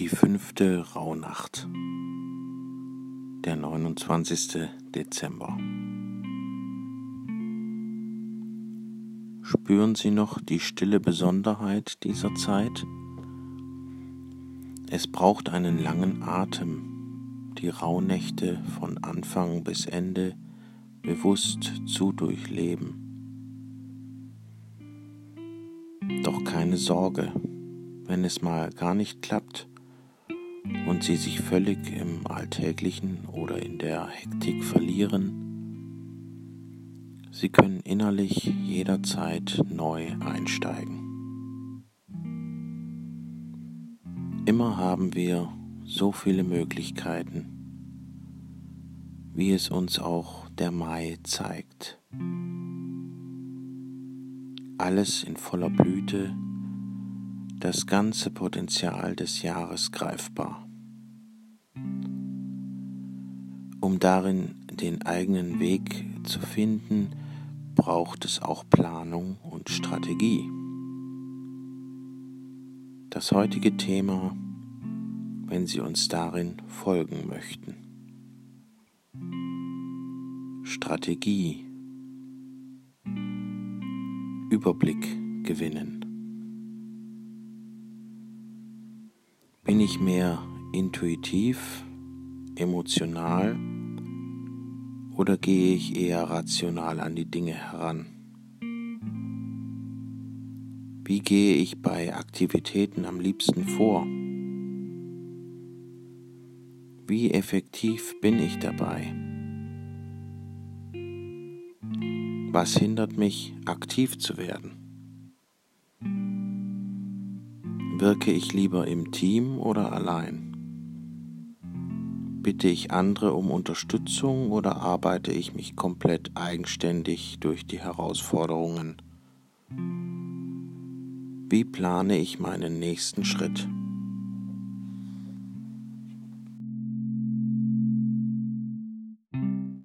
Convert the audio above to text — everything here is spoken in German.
Die 5. Rauhnacht, der 29. Dezember. Spüren Sie noch die stille Besonderheit dieser Zeit? Es braucht einen langen Atem, die Rauhnächte von Anfang bis Ende bewusst zu durchleben. Doch keine Sorge, wenn es mal gar nicht klappt und Sie sich völlig im Alltäglichen oder in der Hektik verlieren. Sie können innerlich jederzeit neu einsteigen. Immer haben wir so viele Möglichkeiten, wie es uns auch der Mai zeigt. Alles in voller Blüte, das ganze Potenzial des Jahres greifbar. Um darin den eigenen Weg zu finden, braucht es auch Planung und Strategie. Das heutige Thema, wenn Sie uns darin folgen möchten. Strategie. Überblick gewinnen. Bin ich mehr intuitiv, emotional oder gehe ich eher rational an die Dinge heran? Wie gehe ich bei Aktivitäten am liebsten vor? Wie effektiv bin ich dabei? Was hindert mich, aktiv zu werden? Wirke ich lieber im Team oder allein? Bitte ich andere um Unterstützung oder arbeite ich mich komplett eigenständig durch die Herausforderungen? Wie plane ich meinen nächsten Schritt?